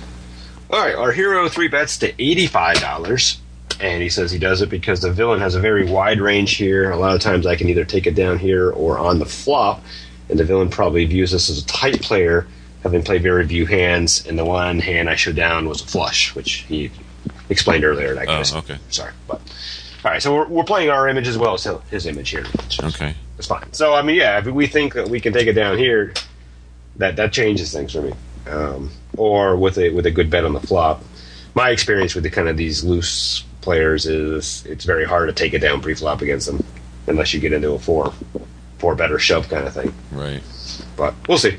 All right, our hero three bets to eighty-five dollars, and he says he does it because the villain has a very wide range here. A lot of times I can either take it down here or on the flop, and the villain probably views this as a tight player, having played very few hands, and the one hand I showed down was a flush, which he explained earlier. I guess. Oh, okay. Sorry, but all right. So we're, we're playing our image as well as his image here. Okay. It's fine. So I mean, yeah, if we think that we can take it down here, that that changes things for me. Um, or with a with a good bet on the flop. My experience with the kind of these loose players is it's very hard to take it down pre-flop against them unless you get into a four four better shove kind of thing. Right. But we'll see.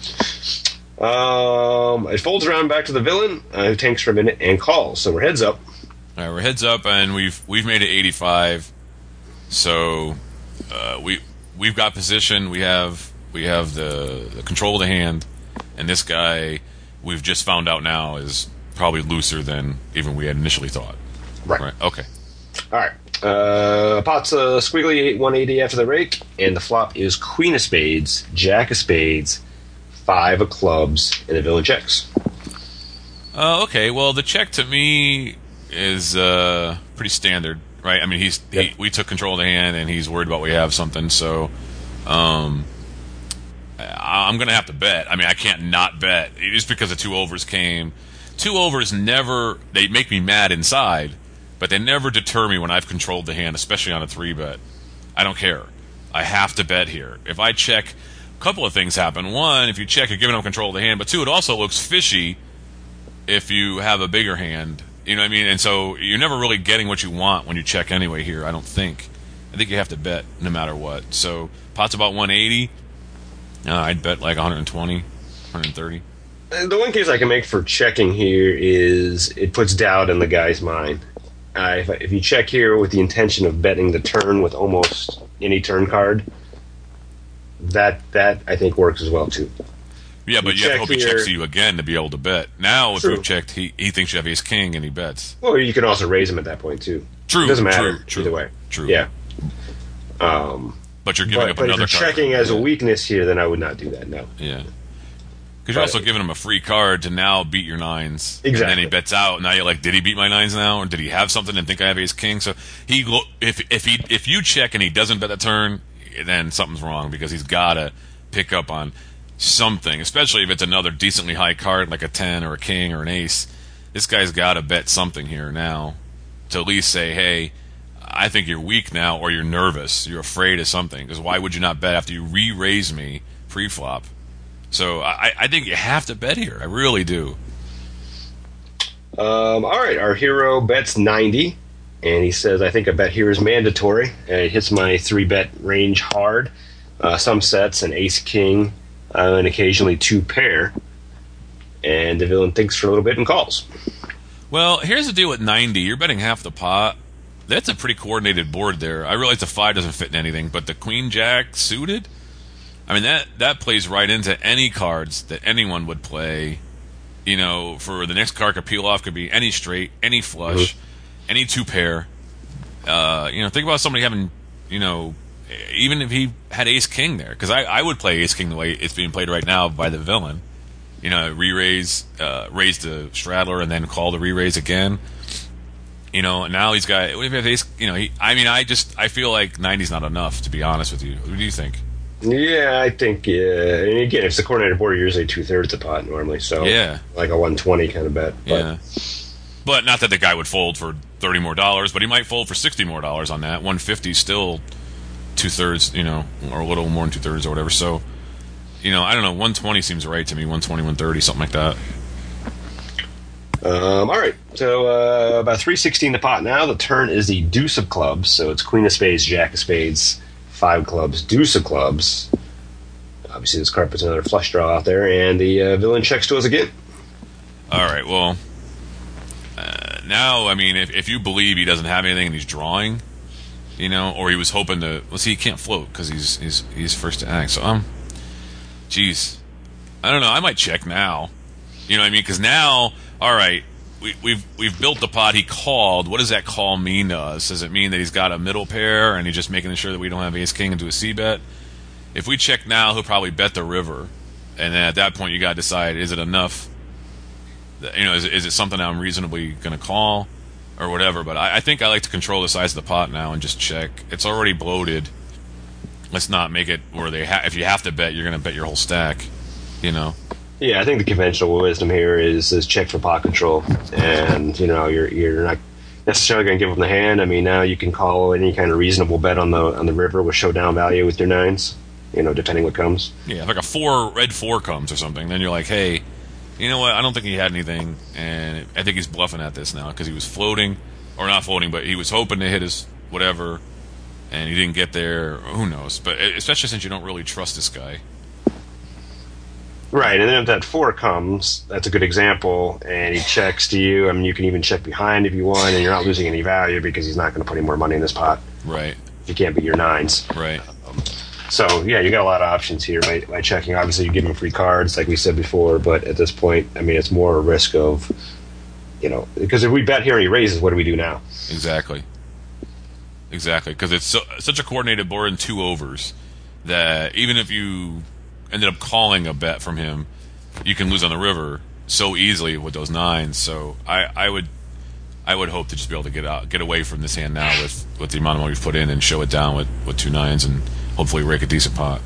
Um, it folds around back to the villain, uh, who tanks for a minute and calls. So we're heads up. All right, we're heads up, and we've we've made it eighty-five. So uh, we we've got position. We have we have the, the control of the hand, and this guy we've just found out now is probably looser than even we had initially thought. Right. Right. Okay. All right. Uh, pot's uh, squiggly one eighty after the rake, and the flop is Queen of Spades, Jack of Spades, Five of Clubs, and the villain checks. Uh, okay. Well, the check to me is uh, pretty standard, right? I mean, he's Yep. he, we took control of the hand, and he's worried about we have something. So, um, I, I'm going to have to bet. I mean, I can't not bet just because the two overs came. Two overs never they make me mad inside, but they never deter me when I've controlled the hand, especially on a three bet. I don't care. I have to bet here. If I check, a couple of things happen. One, if you check, you're giving up control of the hand. But two, it also looks fishy if you have a bigger hand. You know what I mean? And so you're never really getting what you want when you check anyway here, I don't think. I think you have to bet no matter what. So pot's about one eighty. Uh, I'd bet like one twenty, one thirty. And the one case I can make for checking here is it puts doubt in the guy's mind. Uh, if, if you check here with the intention of betting the turn with almost any turn card, that that I think works as well too. Yeah, but You you have to check hope he here- checks you again to be able to bet. Now, if True. you've checked, he, he thinks you have ace king and he bets. Well, you can also raise him at that point too. True, It doesn't matter true, true, either way. true. Yeah. Um, But you're giving but up but if another you're card. checking as a Yeah. weekness here, then I would not do that. No. Yeah. Because you're But- also giving him a free card to now beat your nines. And then Exactly. he bets out. Now you're like, did he beat my nines now, or did he have something and think I have ace king? So he, lo- if if he if you check and he doesn't bet the turn, then something's wrong because he's got to pick up on something, especially if it's another decently high card like a ten or a king or an ace. This guy's got to bet something here now to at least say, hey, I think you're weak now, or you're nervous, you're afraid of something. Because why would you not bet after you re-raise me pre-flop? So I, I think you have to bet here. I really do. Um, all right, our hero bets ninety, and he says, I think a bet here is mandatory. And it hits my three bet range hard. Uh, some sets, an ace king, uh, and occasionally two pair. And the villain thinks for a little bit and calls. Well, here's the deal with ninety. You're betting half the pot. That's a pretty coordinated board there. I realize the five doesn't fit in anything, but the queen jack suited, I mean, that, that plays right into any cards that anyone would play. You know, for the next card could peel off, could be any straight, any flush, any two pair. Uh, you know, think about somebody having, you know, even if he had Ace King there, because I, I would play Ace King the way it's being played right now by the villain. You know, re-raise, uh, raise the Straddler and then call the re-raise again. You know, now he's got, what if you have Ace, you know, he, I mean, I just, I feel like ninety's not enough, to be honest with you. What do you think? Yeah, I think, uh, and again, it's the coordinated board, you're usually two-thirds a pot normally, so yeah. like a one twenty kind of bet. But. Yeah. But not that the guy would fold for thirty more dollars, but he might fold for sixty more dollars on that. one fifty still two-thirds, you know, or a little more than two-thirds or whatever. So, you know, I don't know, one twenty seems right to me, one twenty, one thirty, something like that. Um, all right, so uh, about three sixteen the pot now. The turn is the deuce of clubs, so it's queen of spades, jack of spades, five of clubs, deuce of clubs. Obviously, this card puts another flush draw out there, and the uh, villain checks to us again. All right, well, uh, now, I mean, if, if you believe he doesn't have anything and he's drawing, you know, or he was hoping to, well, see, he can't float because he's he's he's first to act. So, um, geez, I don't know. I might check now. You know what I mean? Because now, all right, we, we've we've built the pot. He called. What does that call mean to us? Does it mean that he's got a middle pair and he's just making sure that we don't have ace king and do a c bet? If we check now, he'll probably bet the river, and then at that point, you got to decide: is it enough? That, you know, is, is it something I'm reasonably going to call, or whatever? But I, I think I like to control the size of the pot now and just check. It's already bloated. Let's not make it where they ha- if you have to bet, you're going to bet your whole stack. You know. Yeah, I think the conventional wisdom here is is check for pot control, and you know you're you're not necessarily going to give them the hand. I mean, now you can call any kind of reasonable bet on the on the river with showdown value with your nines. You know, depending what comes. Yeah, if like a four red four comes or something, then you're like, hey, you know what? I don't think he had anything, and I think he's bluffing at this now because he was floating, or not floating, but he was hoping to hit his whatever, and he didn't get there. Who knows? But especially since you don't really trust this guy. Right, and then if that four comes, that's a good example, and he checks to you. I mean, you can even check behind if you want, and you're not losing any value because he's not going to put any more money in this pot. Right. You can't beat your nines. Right. Um, so, yeah, you got a lot of options here by, by checking. Obviously, you give him free cards, like we said before, but at this point, I mean, it's more a risk of, you know, because if we bet here and he raises, what do we do now? Exactly. Exactly, because it's so, such a coordinated board in two overs that even if you ended up calling a bet from him, you can lose on the river so easily with those nines. So I, I would I would hope to just be able to get out, get away from this hand now with, with the amount of money we've put in and show it down with, with two nines and hopefully rake a decent pot.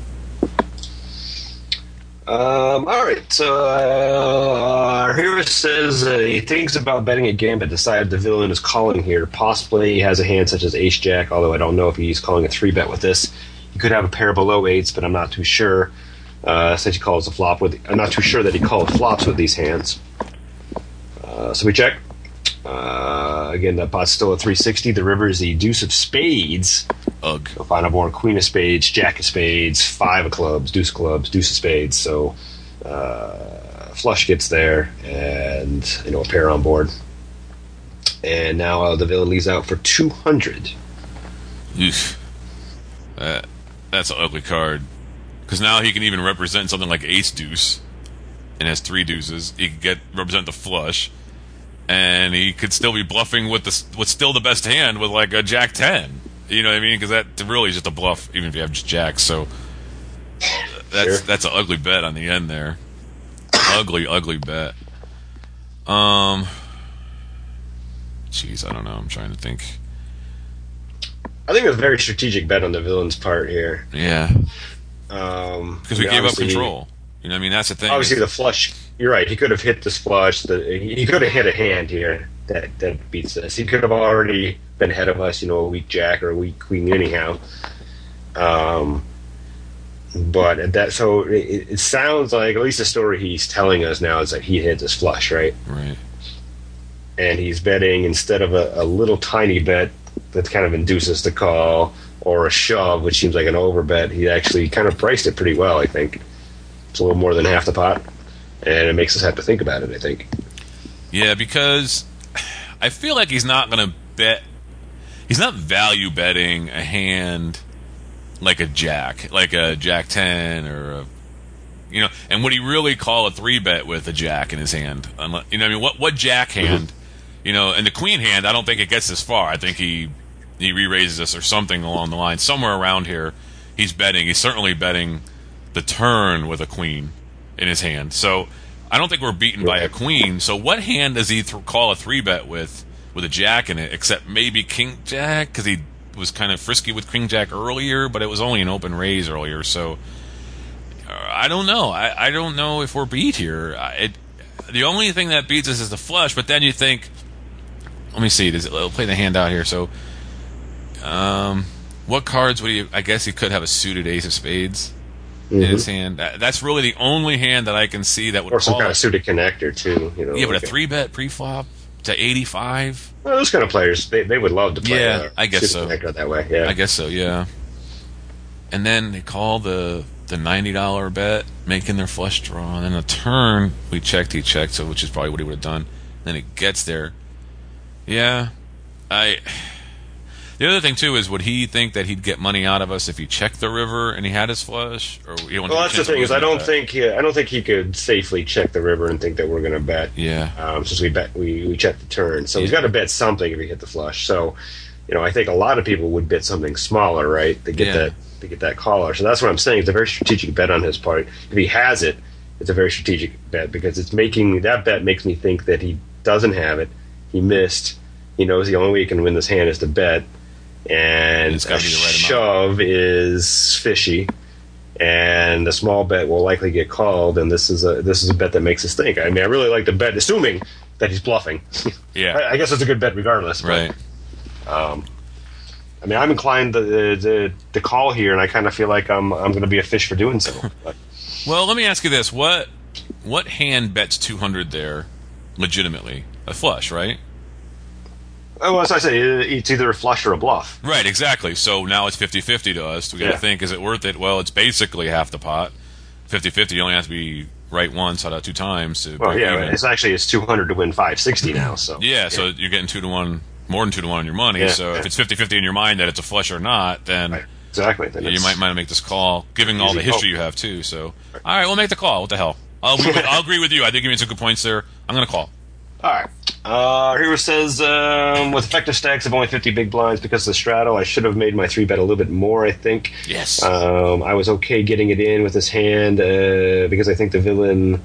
Um, all right, so uh, our hero says uh, he thinks about betting again, but decided the villain is calling here. Possibly he has a hand such as ace-jack, although I don't know if he's calling a three-bet with this. He could have a pair below eights, but I'm not too sure. Uh, since he calls a flop with, I'm not too sure that he calls flops with these hands. Uh, so we check. Uh, again, that pot's still at three sixty. The river is the deuce of spades. Ugh. So final board, queen of spades, jack of spades, five of clubs, deuce of clubs, deuce of spades. So uh, flush gets there, and you know a pair on board. And now uh, the villain leaves out for two hundred. Oof. Uh, that's an ugly card. Because now he can even represent something like ace deuce, and has three deuces. He can get represent the flush, and he could still be bluffing with the with still the best hand with like a jack ten. You know what I mean? Because that really is just a bluff, even if you have just jacks. So that's Sure. that's an ugly bet on the end there. ugly, ugly bet. Um, jeez, I don't know. I'm trying to think. I think it was a very strategic bet on the villain's part here. Yeah. Um, Because we I mean, gave up obviously- control. You know what I mean? That's the thing. Obviously, the flush. You're right. He could have hit this flush. The, he could have hit a hand here that that beats us. He could have already been ahead of us. You know, a weak jack or a weak queen, anyhow. Um, but at that, so it, it sounds like at least the story he's telling us now is that he hit this flush, right? Right. And he's betting instead of a, a little tiny bet that kind of induces the call, or a shove, which seems like an overbet. He actually kind of priced it pretty well, I think. It's a little more than half the pot, and it makes us have to think about it, I think. Yeah, because I feel like he's not going to bet. He's not value betting a hand like a jack, like a jack ten or a, you know. And would he really call a three bet with a jack in his hand? Unless, you know, what I mean, what what jack hand? You know, and the queen hand, I don't think it gets this far. I think he he re-raises us or something along the line. Somewhere around here, he's betting. He's certainly betting the turn with a queen in his hand. So I don't think we're beaten by a queen. So what hand does he th- call a three bet with with a jack in it, except maybe king jack, because he was kind of frisky with king jack earlier, but it was only an open raise earlier. So uh, I don't know. I, I don't know if we're beat here. I, it, the only thing that beats us is the flush, but then you think, let me see, does it, I'll play the hand out here. So um, what cards would he, I guess he could have a suited ace of spades mm-hmm. in his hand. That, that's really the only hand that I can see that would or some call kind it. of suited connector too. You know, yeah, but like a three bet pre-flop to eighty-five. Well, those kind of players, they, they would love to play. Yeah, uh, I guess suited so. connector that way. Yeah, I guess so. Yeah. And then they call the the ninety dollar bet, making their flush draw, and then a turn we checked, he checked, so which is probably what he would have done. Then it gets there. Yeah, I. The other thing too is, would he think that he'd get money out of us if he checked the river and he had his flush? Or you well, that's the thing is, I don't think he, I don't think he could safely check the river and think that we're going to bet. Yeah. Um, since we bet, we we checked the turn, so yeah. he's got to bet something if he hit the flush. So, you know, I think a lot of people would bet something smaller, right? To get Yeah. that to get that caller. So that's what I'm saying. It's a very strategic bet on his part. If he has it, it's a very strategic bet because it's making that bet makes me think that he doesn't have it. He missed. He knows the only way he can win this hand is to bet. And It's a gotta be the right amount. shove is fishy, and a small bet will likely get called. And this is a this is a bet that makes us think. I mean, I really like the bet, assuming that he's bluffing. Yeah. I, I guess it's a good bet regardless. But, Right. Um, I mean, I'm inclined to, to, to call here, and I kind of feel like I'm I'm going to be a fish for doing so. But, Well, let me ask you this: what what hand bets two hundred there, legitimately? A flush, right? well, as I say, it's either a flush or a bluff. Right, exactly. So now it's fifty-fifty to us. We got to Yeah. think, is it worth it? Well, it's basically half the pot. fifty-fifty, you only have to be right once out of two times to Well, break yeah, even. it's actually it's two hundred to win five sixty now. So Yeah, so you're getting two to one, more than two to one on your money. Yeah, so yeah. if it's fifty-fifty in your mind that it's a flush or not, then Right. Exactly. Then you it's- might want to make this call, given all Easy the history hope. you have too. So, all right, we'll make the call. What the hell? I'll agree with, I'll agree with you. I think you made some good points there. I'm going to call. All right. Uh, here says, um, with effective stacks of only fifty big blinds because of the straddle, I should have made my three bet a little bit more, I think. Yes. Um, I was okay getting it in with this hand uh, because I think the villain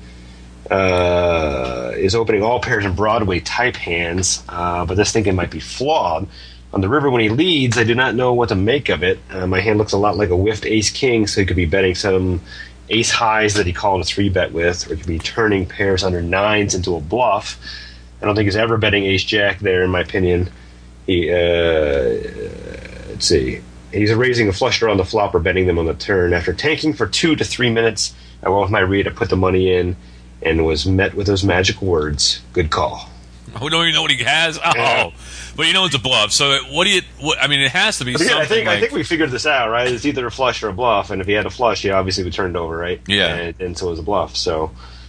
uh, is opening all pairs and Broadway type hands, uh, but this thinking might be flawed. On the river, when he leads, I do not know what to make of it. Uh, my hand looks a lot like a whiffed ace-king, so he could be betting some ace highs that he called a three bet with, or he could be turning pairs under nines into a bluff. I don't think he's ever betting ace jack there, in my opinion. He, uh, let's see, he's raising a flush draw on the flop or betting them on the turn. After tanking for two to three minutes, I went with my read. I put the money in and was met with those magic words: "Good call." We don't even know what he has. Oh, Yeah. but you know it's a bluff. So what do you? What, I mean, it has to be But again, something. I think like, I think we figured this out, right? It's either a flush or a bluff, and if he had a flush, he obviously would turn it over, right? Yeah. and, and so it was a bluff. So.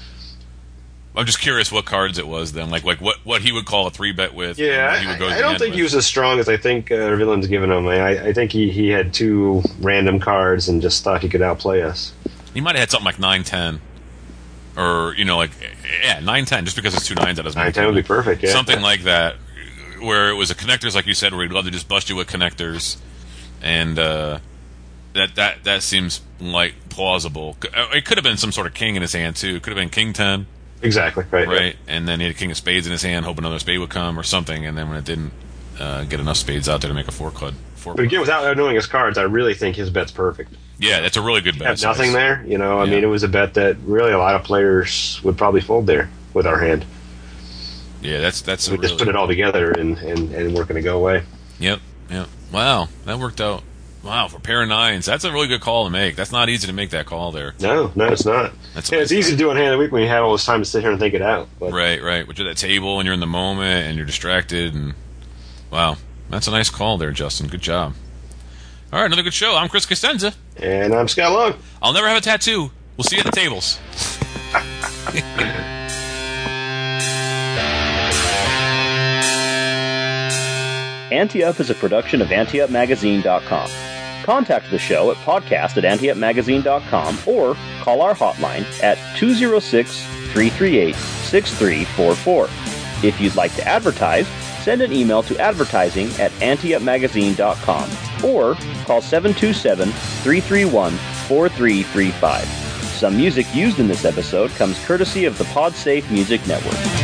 I'm just curious what cards it was then, like like what, what he would call a three bet with. Yeah, and what he would go I, to I the don't end think with. he was as strong as I think uh, Villain's given him. I, I think he, he had two random cards and just thought he could outplay us. He might have had something like nine ten, or you know, like yeah, nine ten. Just because it's two nines, that doesn't nine make ten would be perfect. Yeah, something like that, where it was a connectors, like you said, where he'd love to just bust you with connectors, and uh, that that that seems like plausible. It could have been some sort of king in his hand too. It could have been king ten. exactly right. Right, and then he had a king of spades in his hand, hoping another spade would come or something, and then when it didn't, uh, get enough spades out there to make a four card. Four But again, without knowing his cards, I really think his bet's perfect. yeah, that's a really good bet. Have nothing size. there, you know. I Yeah. mean, it was a bet that really a lot of players would probably fold there with our hand. Yeah, that's that's a We really, just put it all together and and, and we're going to go away. Yep, yep. Wow, that worked out. Wow, for pair of nines, that's a really good call to make. That's not easy to make that call there. No, no, it's not. That's Yeah, it's easy to do on hand of the week when you have all this time to sit here and think it out. But Right, right. But you're at that table and you're in the moment and you're distracted and wow, that's a nice call there, Justin. Good job. All right, another good show. I'm Chris Costanza. And I'm Scott Long. I'll never have a tattoo. We'll see you at the tables. Ante Up is a production of ante up magazine dot com. Contact the show at podcast at ante up magazine dot com or call our hotline at two oh six, three three eight, six three four four. If you'd like to advertise, send an email to advertising at ante up magazine dot com or call seven two seven, three three one, four three three five. Some music used in this episode comes courtesy of the PodSafe Music Network.